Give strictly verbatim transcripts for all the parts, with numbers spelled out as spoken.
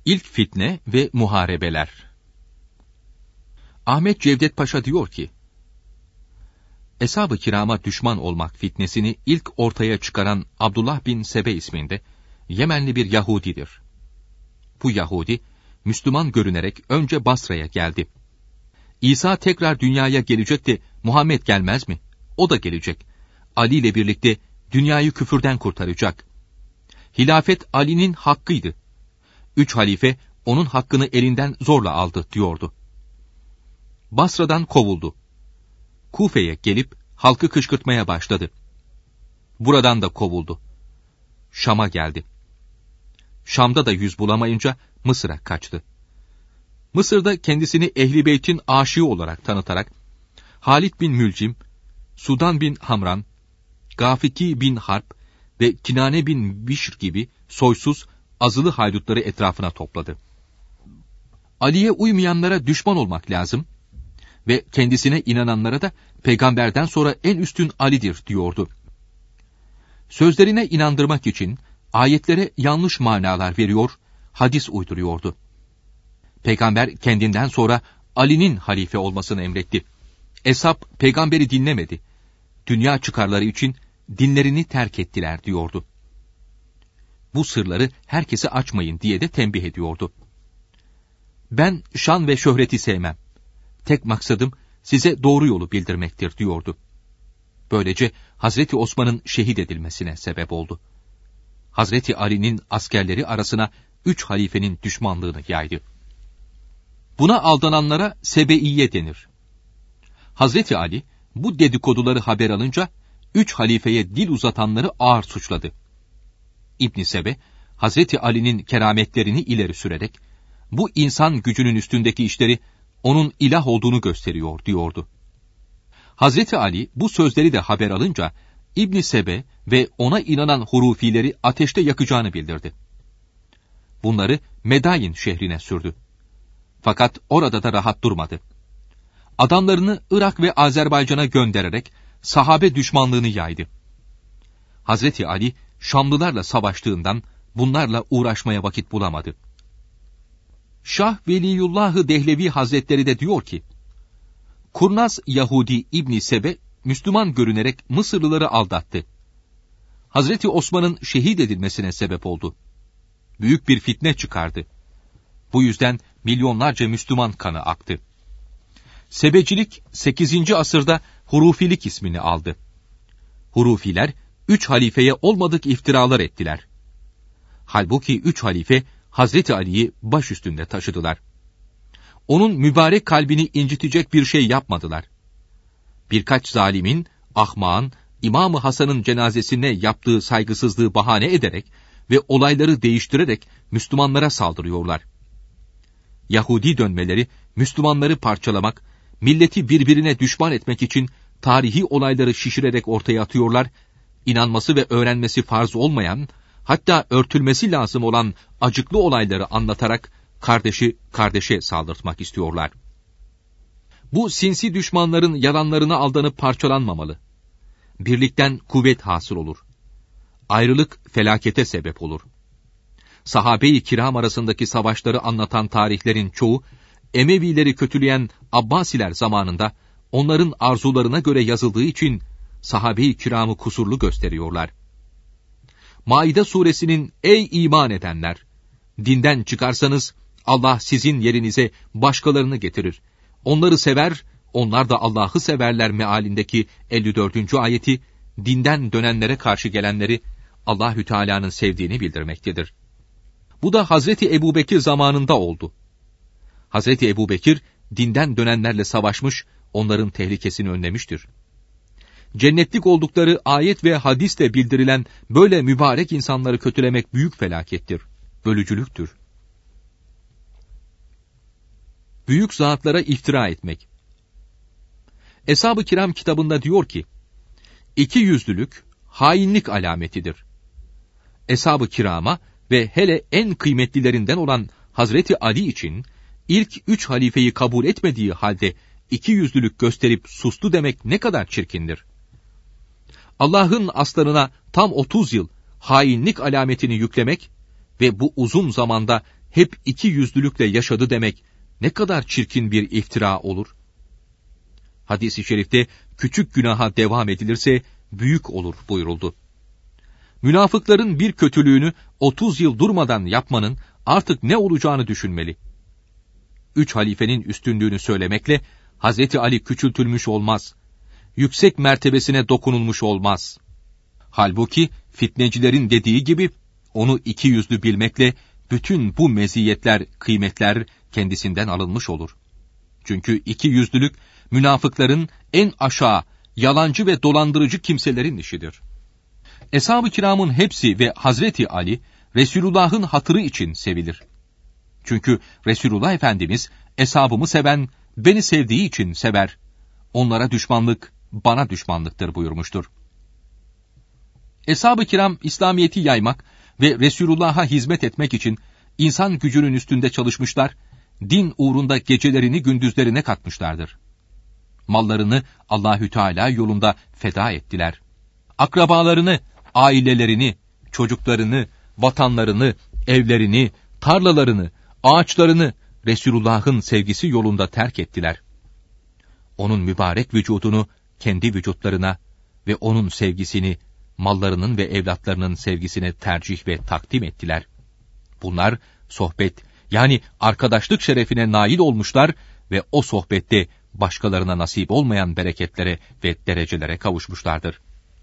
İlk fitne ve muharebeler. Ahmet Cevdet Paşa diyor ki, Eshab-ı kirama düşman olmak fitnesini ilk ortaya çıkaran Abdullah bin Sebe isminde Yemenli bir Yahudidir. Bu Yahudi, Müslüman görünerek önce Basra'ya geldi. İsa tekrar dünyaya gelecekti, Muhammed gelmez mi? O da gelecek. Ali ile birlikte dünyayı küfürden kurtaracak. Hilafet Ali'nin hakkıydı. Üç halife onun hakkını elinden zorla aldı diyordu. Basra'dan kovuldu. Kufe'ye gelip halkı kışkırtmaya başladı. Buradan da kovuldu. Şam'a geldi. Şam'da da yüz bulamayınca Mısır'a kaçtı. Mısır'da kendisini Ehl-i Beyt'in aşığı olarak tanıtarak Halid bin Mülcim, Sudan bin Hamran, Gafiki bin Harp ve Kinane bin Bişr gibi soysuz, azılı haydutları etrafına topladı. Ali'ye uymayanlara düşman olmak lazım ve kendisine inananlara da peygamberden sonra en üstün Ali'dir diyordu. Sözlerine inandırmak için ayetlere yanlış manalar veriyor, hadis uyduruyordu. Peygamber kendinden sonra Ali'nin halife olmasını emretti. Eshab peygamberi dinlemedi. Dünya çıkarları için dinlerini terk ettiler diyordu. Bu sırları herkese açmayın diye de tembih ediyordu. Ben şan ve şöhreti sevmem. Tek maksadım size doğru yolu bildirmektir diyordu. Böylece Hazreti Osman'ın şehit edilmesine sebep oldu. Hazreti Ali'nin askerleri arasına üç halifenin düşmanlığını yaydı. Buna aldananlara Sebeiye denir. Hazreti Ali bu dedikoduları haber alınca üç halifeye dil uzatanları ağır suçladı. İbn Sebe, Hazreti Ali'nin kerametlerini ileri sürerek, bu insan gücünün üstündeki işleri onun ilah olduğunu gösteriyor diyordu. Hazreti Ali bu sözleri de haber alınca İbn Sebe ve ona inanan hurufileri ateşte yakacağını bildirdi. Bunları Medayin şehrine sürdü. Fakat orada da rahat durmadı. Adamlarını Irak ve Azerbaycan'a göndererek sahabe düşmanlığını yaydı. Hazreti Ali Şamlılarla savaştığından bunlarla uğraşmaya vakit bulamadı. Şah Veliyullah-ı Dehlevi Hazretleri de diyor ki, kurnaz Yahudi İbn Sebe Müslüman görünerek Mısırlıları aldattı. Hazreti Osman'ın şehit edilmesine sebep oldu. Büyük bir fitne çıkardı. Bu yüzden milyonlarca Müslüman kanı aktı. Sebecilik sekizinci asırda Hurufilik ismini aldı. Hurufiler üç halifeye olmadık iftiralar ettiler. Halbuki üç halife Hazreti Ali'yi baş üstünde taşıdılar. Onun mübarek kalbini incitecek bir şey yapmadılar. Birkaç zalimin, ahmağın, İmam-ı Hasan'ın cenazesine yaptığı saygısızlığı bahane ederek ve olayları değiştirerek Müslümanlara saldırıyorlar. Yahudi dönmeleri, Müslümanları parçalamak, milleti birbirine düşman etmek için tarihi olayları şişirerek ortaya atıyorlar, inanması ve öğrenmesi farz olmayan, hatta örtülmesi lazım olan acıklı olayları anlatarak kardeşi kardeşe saldırtmak istiyorlar. Bu sinsi düşmanların yalanlarına aldanıp parçalanmamalı. Birlikten kuvvet hasıl olur. Ayrılık felakete sebep olur. Sahabe-i kiram arasındaki savaşları anlatan tarihlerin çoğu, Emevileri kötüleyen Abbasiler zamanında onların arzularına göre yazıldığı için sahabe-i kiramı kusurlu gösteriyorlar. Maide suresinin ey iman edenler! Dinden çıkarsanız Allah sizin yerinize başkalarını getirir. Onları sever, onlar da Allah'ı severler mealindeki elli dördüncü ayeti, dinden dönenlere karşı gelenleri Allahü Teala'nın sevdiğini bildirmektedir. Bu da Hazreti Ebubekir zamanında oldu. Hazreti Ebubekir dinden dönenlerle savaşmış, onların tehlikesini önlemiştir. Cennetlik oldukları ayet ve hadisle bildirilen böyle mübarek insanları kötülemek büyük felakettir, bölücülüktür. Büyük zatlara iftira etmek. Eshab-ı Kiram kitabında diyor ki, iki yüzlülük hainlik alametidir. Eshab-ı Kiram'a ve hele en kıymetlilerinden olan Hazreti Ali için ilk üç halifeyi kabul etmediği halde iki yüzlülük gösterip sustu demek ne kadar çirkindir. Allah'ın aslarına tam otuz yıl hainlik alametini yüklemek ve bu uzun zamanda hep iki yüzlülükle yaşadı demek ne kadar çirkin bir iftira olur? Hadis-i şerifte küçük günaha devam edilirse büyük olur buyuruldu. Münafıkların bir kötülüğünü otuz yıl durmadan yapmanın artık ne olacağını düşünmeli. Üç halifenin üstünlüğünü söylemekle Hazreti Ali küçültülmüş olmaz. Yüksek mertebesine dokunulmuş olmaz. Halbuki fitnecilerin dediği gibi onu iki yüzlü bilmekle bütün bu meziyetler, kıymetler kendisinden alınmış olur. Çünkü iki yüzlülük münafıkların en aşağı, yalancı ve dolandırıcı kimselerin işidir. Eshab-ı kiramın hepsi ve Hazreti Ali, Resulullah'ın hatırı için sevilir. Çünkü Resulullah Efendimiz, eshabımı seven, beni sevdiği için sever. Onlara düşmanlık, bana düşmanlıktır buyurmuştur. Eshab-ı kiram, İslamiyet'i yaymak ve Resulullah'a hizmet etmek için insan gücünün üstünde çalışmışlar, din uğrunda gecelerini gündüzlerine katmışlardır. Mallarını Allahü Teala yolunda feda ettiler. Akrabalarını, ailelerini, çocuklarını, vatanlarını, evlerini, tarlalarını, ağaçlarını Resulullah'ın sevgisi yolunda terk ettiler. Onun mübarek vücudunu kendi vücutlarına ve onun sevgisini mallarının ve evlatlarının sevgisine tercih ve takdim ettiler. Bunlar sohbet, yani arkadaşlık şerefine nail olmuşlar ve o sohbette başkalarına nasip olmayan bereketlere ve derecelere kavuşmuşlardır.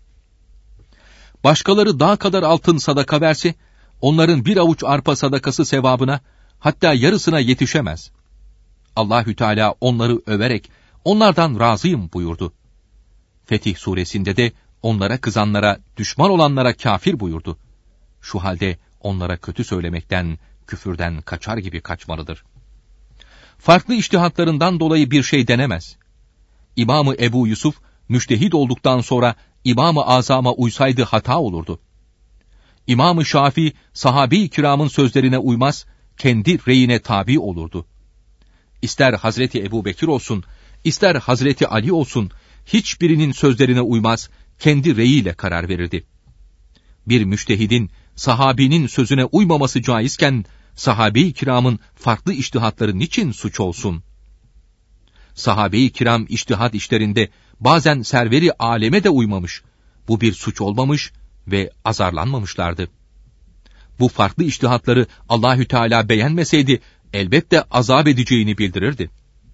Başkaları dağ kadar altın sadaka verse, onların bir avuç arpa sadakası sevabına, hatta yarısına yetişemez. Allahü Teala onları överek, onlardan razıyım buyurdu. Fetih suresinde de onlara kızanlara, düşman olanlara kafir buyurdu. Şu halde onlara kötü söylemekten, küfürden kaçar gibi kaçmalıdır. Farklı içtihatlarından dolayı bir şey denemez. İmam-ı Ebu Yusuf, müştehid olduktan sonra İmam-ı Azam'a uysaydı hata olurdu. İmam-ı Şafii, sahabe-i kiramın sözlerine uymaz, kendi reyine tabi olurdu. İster Hazreti Ebu Bekir olsun, ister Hazreti Ali olsun, hiçbirinin sözlerine uymaz, kendi reyiyle karar verirdi. Bir müştehidin, sahabinin sözüne uymaması caizken, sahabe-i kiramın farklı içtihatları niçin suç olsun? Sahabe-i kiram içtihat işlerinde bazen serveri aleme de uymamış, bu bir suç olmamış ve azarlanmamışlardı. Bu farklı içtihatları Allahü Teala beğenmeseydi elbette azap edeceğini bildirirdi.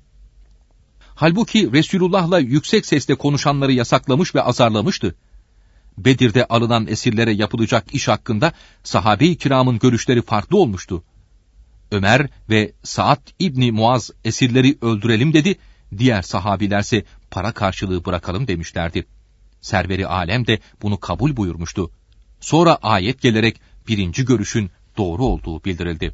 Halbuki Resulullah'la yüksek sesle konuşanları yasaklamış ve azarlamıştı. Bedir'de alınan esirlere yapılacak iş hakkında sahabe-i kiramın görüşleri farklı olmuştu. Ömer ve Sa'd İbni Muaz esirleri öldürelim dedi, diğer sahabilerse para karşılığı bırakalım demişlerdi. Serveri alem de bunu kabul buyurmuştu. Sonra ayet gelerek birinci görüşün doğru olduğu bildirildi.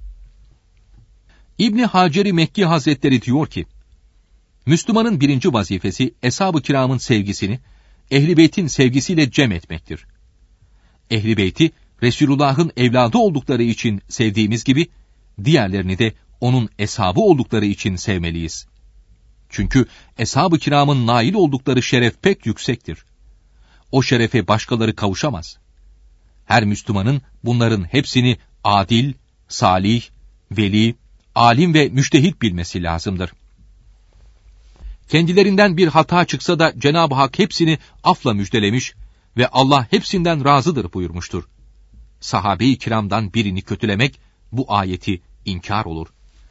İbni Hacer-i Mekki Hazretleri diyor ki, Müslümanın birinci vazifesi Eshab-ı kiramın sevgisini, Ehl-i Beyt'in sevgisiyle cem etmektir. Ehl-i Beyt'i Resulullah'ın evladı oldukları için sevdiğimiz gibi, diğerlerini de onun eshabı oldukları için sevmeliyiz. Çünkü Eshab-ı kiramın nail oldukları şeref pek yüksektir. O şerefe başkaları kavuşamaz. Her Müslümanın bunların hepsini adil, salih, veli, alim ve müştehit bilmesi lazımdır. Kendilerinden bir hata çıksa da Cenab-ı Hak hepsini afla müjdelemiş ve Allah hepsinden razıdır buyurmuştur. Sahabe-i kiramdan birini kötülemek bu ayeti inkar olur.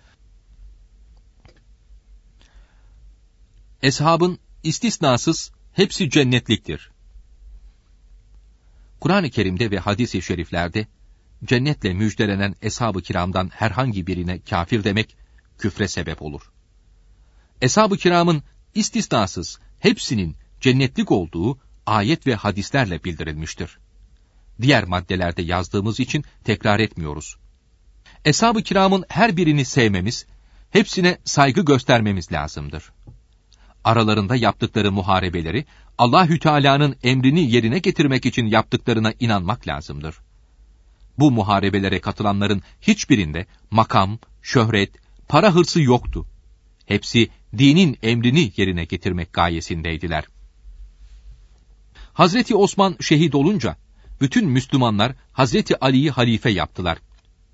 Eshabın istisnasız hepsi cennetliktir. Kur'an-ı Kerim'de ve hadis-i şeriflerde cennetle müjdelenen eshab-ı kiramdan herhangi birine kafir demek küfre sebep olur. Eshab-ı kiramın istisnasız hepsinin cennetlik olduğu ayet ve hadislerle bildirilmiştir. Diğer maddelerde yazdığımız için tekrar etmiyoruz. Eshab-ı kiramın her birini sevmemiz, hepsine saygı göstermemiz lazımdır. Aralarında yaptıkları muharebeleri, Allahü Teala'nın emrini yerine getirmek için yaptıklarına inanmak lazımdır. Bu muharebelere katılanların hiçbirinde makam, şöhret, para hırsı yoktu. Hepsi dinin emrini yerine getirmek gayesindeydiler. Hazreti Osman şehit olunca, bütün Müslümanlar Hazreti Ali'yi halife yaptılar.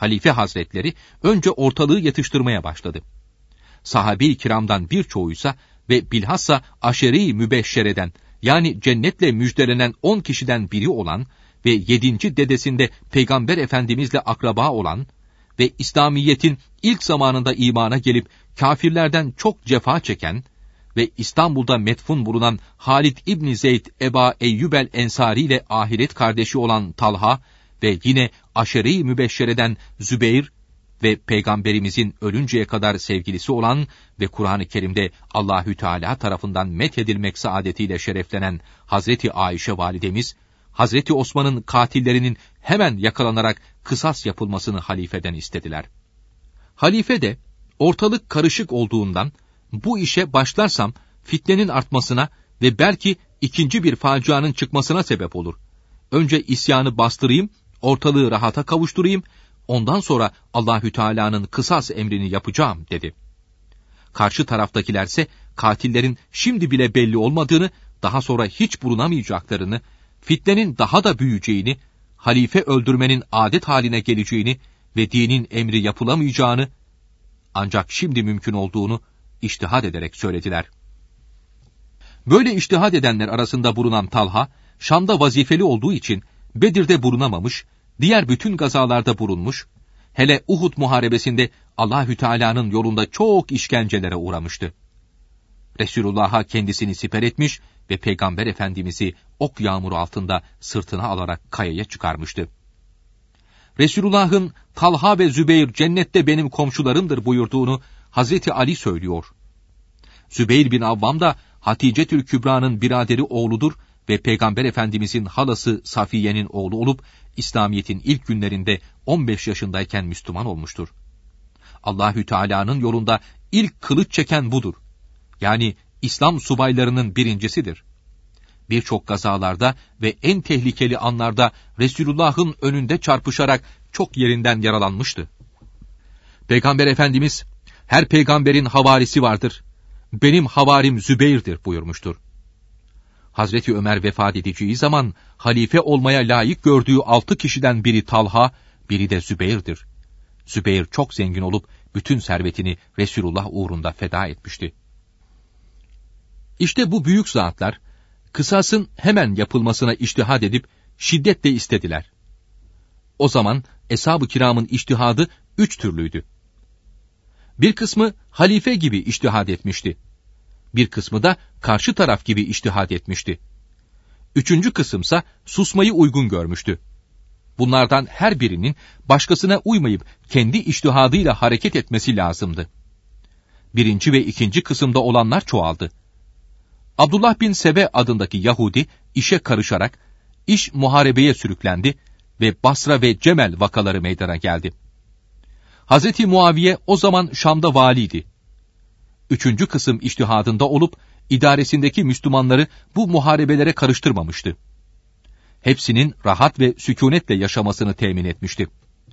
Halife Hazretleri önce ortalığı yatıştırmaya başladı. Sahabe-i kiramdan birçoğuysa ve bilhassa aşere-i mübeşşereden, yani cennetle müjdelenen on kişiden biri olan ve yedinci dedesinde Peygamber Efendimizle akraba olan ve İslamiyet'in ilk zamanında imana gelip kafirlerden çok cefa çeken ve İstanbul'da metfun bulunan Halid İbni Zeyd Eba Eyyub el-Ensari ile ahiret kardeşi olan Talha ve yine aşere-i mübeşşereden Zübeyir ve Peygamberimizin ölünceye kadar sevgilisi olan ve Kur'an-ı Kerim'de Allahü Teala tarafından methedilmek saadetiyle şereflenen Hazreti Ayşe validemiz, Hazreti Osman'ın katillerinin hemen yakalanarak kısas yapılmasını halifeden istediler. Halife de ortalık karışık olduğundan bu işe başlarsam fitnenin artmasına ve belki ikinci bir facianın çıkmasına sebep olur. Önce isyanı bastırayım, ortalığı rahata kavuşturayım, ondan sonra Allahü Teala'nın kısas emrini yapacağım dedi. Karşı taraftakilerse katillerin şimdi bile belli olmadığını, daha sonra hiç bulunamayacaklarını, fitnenin daha da büyüyeceğini, halife öldürmenin adet haline geleceğini ve dinin emri yapılamayacağını, ancak şimdi mümkün olduğunu içtihad ederek söylediler. Böyle içtihad edenler arasında bulunan Talha, Şam'da vazifeli olduğu için Bedir'de bulunamamış, diğer bütün gazalarda bulunmuş, hele Uhud muharebesinde Allahü Teala'nın yolunda çok işkencelere uğramıştı. Resulullah'a kendisini siper etmiş ve Peygamber Efendimiz'i ok yağmuru altında sırtına alarak kayaya çıkarmıştı. Resulullah'ın Talha ve Zübeyir cennette benim komşularımdır buyurduğunu Hazreti Ali söylüyor. Zübeyir bin Avvam da Haticetül Kübra'nın biraderi oğludur ve Peygamber Efendimizin halası Safiye'nin oğlu olup İslamiyet'in ilk günlerinde on beş yaşındayken Müslüman olmuştur. Allahü Teala'nın yolunda ilk kılıç çeken budur. Yani İslam subaylarının birincisidir. Birçok gazalarda ve en tehlikeli anlarda Resulullah'ın önünde çarpışarak çok yerinden yaralanmıştı. Peygamber Efendimiz, her peygamberin havarisi vardır, benim havarim Zübeyir'dir buyurmuştur. Hazreti Ömer vefat edeceği zaman halife olmaya layık gördüğü altı kişiden biri Talha, biri de Zübeyir'dir. Zübeyir çok zengin olup bütün servetini Resulullah uğrunda feda etmişti. İşte bu büyük zatlar, kısasın hemen yapılmasına içtihad edip şiddetle istediler. O zaman Eshab-ı Kiram'ın içtihadı üç türlüydü. Bir kısmı halife gibi içtihad etmişti. Bir kısmı da karşı taraf gibi içtihad etmişti. Üçüncü kısımsa susmayı uygun görmüştü. Bunlardan her birinin başkasına uymayıp kendi içtihadıyla hareket etmesi lazımdı. Birinci ve ikinci kısımda olanlar çoğaldı. Abdullah bin Sebe adındaki Yahudi işe karışarak iş muharebeye sürüklendi ve Basra ve Cemel vakaları meydana geldi. Hazreti Muaviye o zaman Şam'da valiydi. Üçüncü kısım içtihadında olup idaresindeki Müslümanları bu muharebelere karıştırmamıştı. Hepsinin rahat ve sükunetle yaşamasını temin etmişti.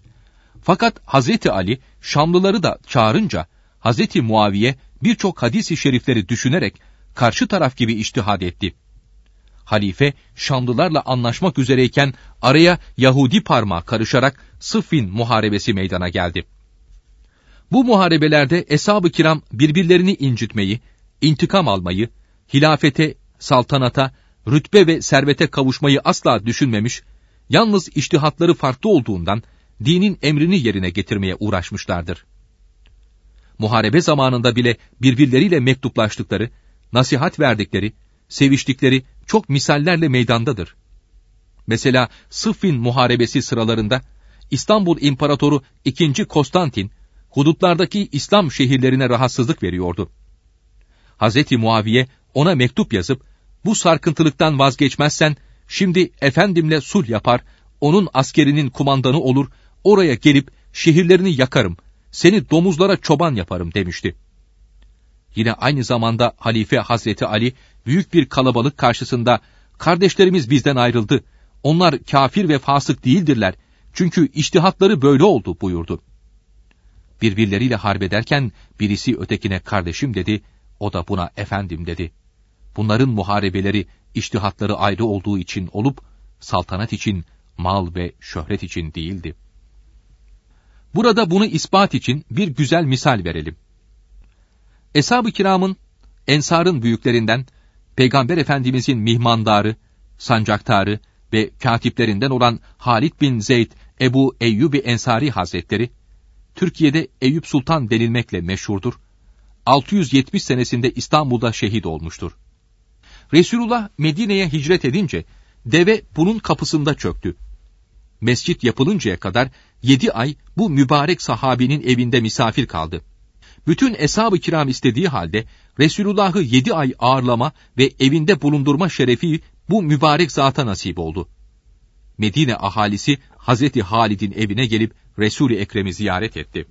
Fakat Hazreti Ali Şamlıları da çağırınca Hazreti Muaviye birçok hadis-i şerifleri düşünerek karşı taraf gibi içtihad etti. Halife Şamlılarla anlaşmak üzereyken araya Yahudi parmağı karışarak Sıffin muharebesi meydana geldi. Bu muharebelerde Eshab-ı Kiram birbirlerini incitmeyi, intikam almayı, hilafete, saltanata, rütbe ve servete kavuşmayı asla düşünmemiş, yalnız içtihatları farklı olduğundan dinin emrini yerine getirmeye uğraşmışlardır. Muharebe zamanında bile birbirleriyle mektuplaştıkları, nasihat verdikleri, seviştikleri çok misallerle meydandadır. Mesela Sıffin muharebesi sıralarında İstanbul İmparatoru ikinci. Konstantin, hudutlardaki İslam şehirlerine rahatsızlık veriyordu. Hazreti Muaviye ona mektup yazıp, bu sarkıntılıktan vazgeçmezsen, şimdi efendimle sulh yapar, onun askerinin kumandanı olur, oraya gelip şehirlerini yakarım, seni domuzlara çoban yaparım demişti. Yine aynı zamanda Halife Hazreti Ali, büyük bir kalabalık karşısında, kardeşlerimiz bizden ayrıldı, onlar kafir ve fasık değildirler, çünkü içtihatları böyle oldu buyurdu. Birbirleriyle harbederken birisi ötekine kardeşim dedi, o da buna efendim dedi. Bunların muharebeleri içtihatları ayrı olduğu için olup, saltanat için, mal ve şöhret için değildi. Burada bunu ispat için bir güzel misal verelim. Eshab-ı kiramın, ensarın büyüklerinden, Peygamber Efendimizin mihmandarı, sancaktarı ve katiplerinden olan Halid bin Zeyd Ebu Eyyub-i Ensari Hazretleri, Türkiye'de Eyüp Sultan denilmekle meşhurdur. altı yüz yetmiş senesinde İstanbul'da şehit olmuştur. Resulullah Medine'ye hicret edince, deve bunun kapısında çöktü. Mescit yapılıncaya kadar yedi ay bu mübarek sahabinin evinde misafir kaldı. Bütün eshab-ı kiram istediği halde Resulullah'ı yedi ay ağırlama ve evinde bulundurma şerefi bu mübarek zata nasip oldu. Medine ahalisi Hazreti Halid'in evine gelip Resul-i Ekrem'i ziyaret etti.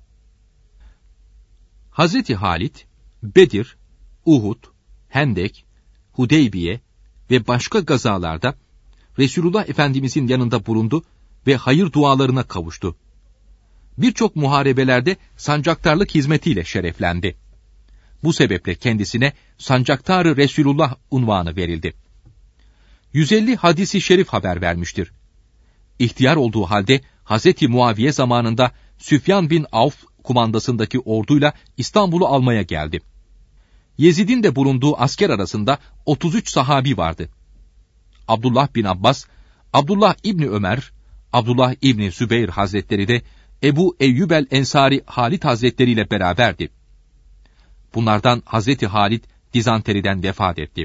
Hazreti Halid, Bedir, Uhud, Hendek, Hudeybiye ve başka gazalarda Resulullah Efendimizin yanında bulundu ve hayır dualarına kavuştu. Birçok muharebelerde sancaktarlık hizmetiyle şereflendi. Bu sebeple kendisine Sancaktar-ı Resulullah unvanı verildi. yüz elli hadisi şerif haber vermiştir. İhtiyar olduğu halde Hazreti Muaviye zamanında Süfyan bin Avf kumandasındaki orduyla İstanbul'u almaya geldi. Yezid'in de bulunduğu asker arasında otuz üç sahabi vardı. Abdullah bin Abbas, Abdullah İbni Ömer, Abdullah İbni Zübeyr Hazretleri de Ebu Eyyub el-Ensari Halid Hazretleri ile beraberdi. Bunlardan Hazreti Halid dizanteriden vefat etti.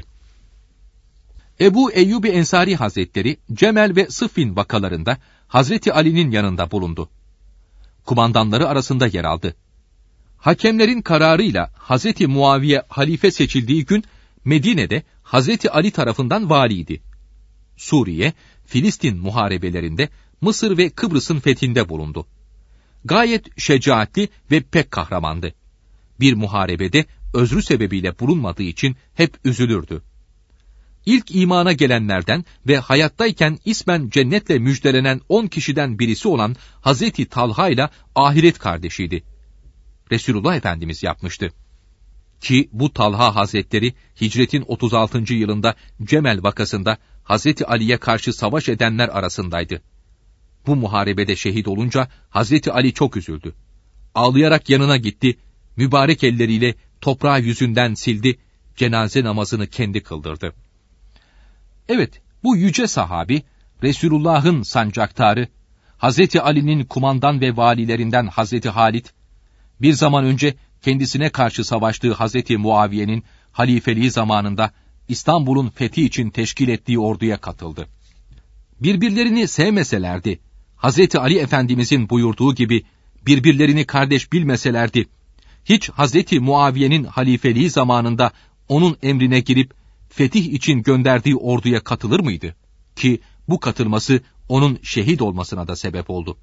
Ebu Eyyub Ensari Hazretleri Cemel ve Sıffin vakalarında Hazreti Ali'nin yanında bulundu. Kumandanları arasında yer aldı. Hakemlerin kararıyla Hazreti Muaviye halife seçildiği gün Medine'de Hazreti Ali tarafından valiydi. Suriye, Filistin muharebelerinde Mısır ve Kıbrıs'ın fethinde bulundu. Gayet şecaatli ve pek kahramandı. Bir muharebede özrü sebebiyle bulunmadığı için hep üzülürdü. İlk imana gelenlerden ve hayattayken ismen cennetle müjdelenen on kişiden birisi olan Hazreti Talha ile ahiret kardeşiydi. Resulullah Efendimiz yapmıştı. Ki bu Talha Hazretleri hicretin otuz altıncı yılında Cemel vakasında Hazreti Ali'ye karşı savaş edenler arasındaydı. Bu muharebede şehit olunca Hazreti Ali çok üzüldü. Ağlayarak yanına gitti, mübarek elleriyle toprağı yüzünden sildi, cenaze namazını kendi kıldırdı. Evet, bu yüce sahabi, Resulullah'ın sancaktarı, Hazreti Ali'nin kumandan ve valilerinden Hazreti Halid, bir zaman önce kendisine karşı savaştığı Hazreti Muaviye'nin halifeliği zamanında İstanbul'un fethi için teşkil ettiği orduya katıldı. Birbirlerini sevmeselerdi, Hazreti Ali Efendimizin buyurduğu gibi birbirlerini kardeş bilmeselerdi, hiç Hazreti Muaviye'nin halifeliği zamanında onun emrine girip fetih için gönderdiği orduya katılır mıydı? Ki bu katılması onun şehit olmasına da sebep oldu.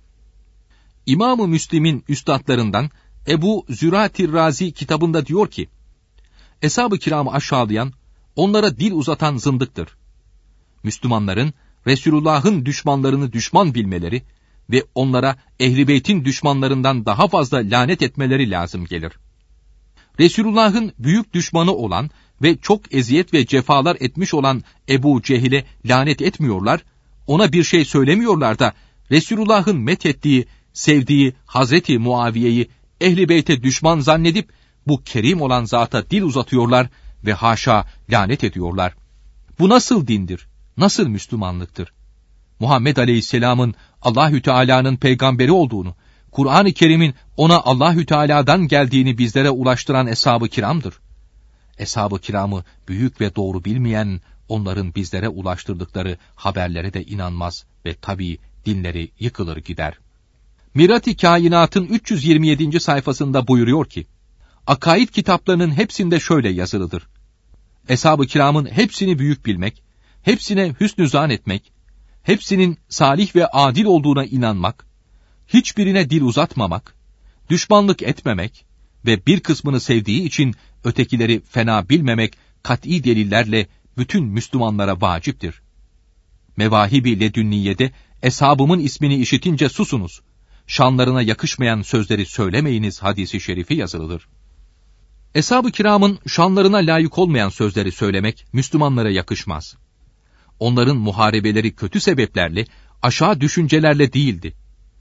İmam-ı Müslim'in üstadlarından Ebu Züratir Razi kitabında diyor ki, Eshab-ı kiramı aşağılayan, onlara dil uzatan zındıktır. Müslümanların Resulullah'ın düşmanlarını düşman bilmeleri ve onlara Ehl-i Beyt'in düşmanlarından daha fazla lanet etmeleri lazım gelir. Resulullah'ın büyük düşmanı olan ve çok eziyet ve cefalar etmiş olan Ebu Cehil'e lanet etmiyorlar, ona bir şey söylemiyorlar da Resulullah'ın methettiği, sevdiği Hazreti Muaviye'yi Ehl-i Beyt'e düşman zannedip bu kerim olan zata dil uzatıyorlar ve haşa lanet ediyorlar. Bu nasıl dindir? Nasıl Müslümanlıktır? Muhammed Aleyhisselam'ın Allahü Teala'nın peygamberi olduğunu, Kur'an-ı Kerim'in ona Allahü Teala'dan geldiğini bizlere ulaştıran eshab-ı kiramdır. Eshab-ı kiramı büyük ve doğru bilmeyen, onların bizlere ulaştırdıkları haberlere de inanmaz ve tabii dinleri yıkılır gider. Mirat-i Kainat'ın üç yüz yirmi yedinci sayfasında buyuruyor ki, akaid kitaplarının hepsinde şöyle yazılıdır. Eshab-ı kiramın hepsini büyük bilmek, hepsine hüsnü zan etmek, hepsinin salih ve adil olduğuna inanmak, hiçbirine dil uzatmamak, düşmanlık etmemek ve bir kısmını sevdiği için ötekileri fena bilmemek kat'i delillerle bütün Müslümanlara vaciptir. Mevahib-i Ledünniye'de eshabımın ismini işitince susunuz, şanlarına yakışmayan sözleri söylemeyiniz hadisi şerifi yazılıdır. Eshab-ı kiramın şanlarına layık olmayan sözleri söylemek Müslümanlara yakışmaz. Onların muharebeleri kötü sebeplerle, aşağı düşüncelerle değildi.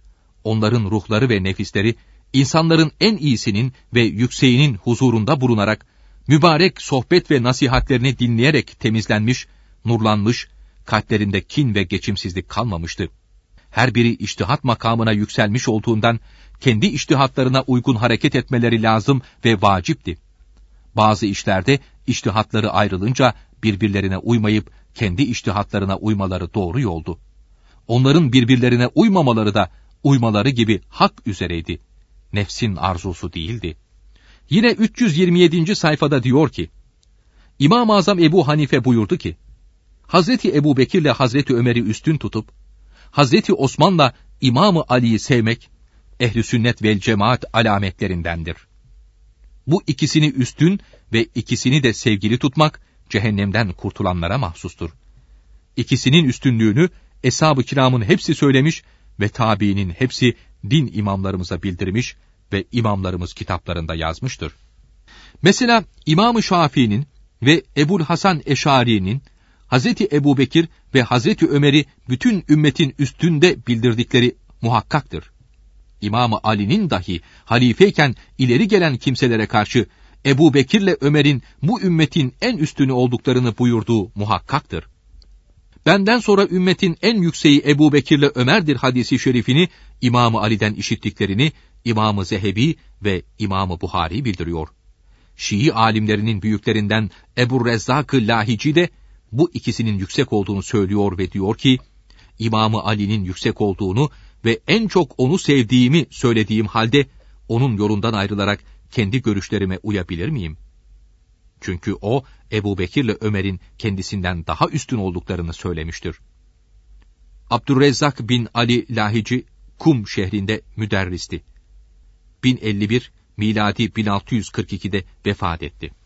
onların ruhları ve nefisleri, insanların en iyisinin ve yükseğinin huzurunda bulunarak, mübarek sohbet ve nasihatlerini dinleyerek temizlenmiş, nurlanmış, kalplerinde kin ve geçimsizlik kalmamıştı. Her biri içtihat makamına yükselmiş olduğundan, kendi içtihatlarına uygun hareket etmeleri lazım ve vacipti. Bazı işlerde içtihatları ayrılınca birbirlerine uymayıp kendi içtihatlarına uymaları doğru yoldu. Onların birbirlerine uymamaları da uymaları gibi hak üzereydi. Nefsin arzusu değildi. Yine üç yüz yirmi yedinci sayfada diyor ki, İmam-ı Azam Ebu Hanife buyurdu ki, Hazreti Ebu Bekir'le Hazreti Ömer'i üstün tutup, Hazreti Osman'la İmam-ı Ali'yi sevmek, ehl-i sünnet vel cemaat alametlerindendir. Bu ikisini üstün ve ikisini de sevgili tutmak, cehennemden kurtulanlara mahsustur. İkisinin üstünlüğünü Eshab-ı Kiram'ın hepsi söylemiş ve tabiinin hepsi din imamlarımıza bildirmiş ve imamlarımız kitaplarında yazmıştır. Mesela İmam-ı Şafii'nin ve Ebul Hasan Eşari'nin Hazreti Ebu Bekir ve Hazreti Ömer'i bütün ümmetin üstünde bildirdikleri muhakkaktır. İmam-ı Ali'nin dahi halifeyken ileri gelen kimselere karşı Ebu Bekir'le Ömer'in bu ümmetin en üstünü olduklarını buyurduğu muhakkaktır. Benden sonra ümmetin en yükseği Ebu Bekir'le Ömer'dir hadisi şerifini İmam-ı Ali'den işittiklerini İmam-ı Zehebi ve İmam-ı Buhari bildiriyor. Şii alimlerinin büyüklerinden Ebu Rezzak-ı Lahici de bu ikisinin yüksek olduğunu söylüyor ve diyor ki, İmam-ı Ali'nin yüksek olduğunu ve en çok onu sevdiğimi söylediğim halde onun yolundan ayrılarak kendi görüşlerime uyabilir miyim? Çünkü o Ebu Bekir'le Ömer'in kendisinden daha üstün olduklarını söylemiştir. Abdurrezzak bin Ali Lahici Kum şehrinde müderristi. bin elli bir miladi bin altı yüz kırk iki'de vefat etti.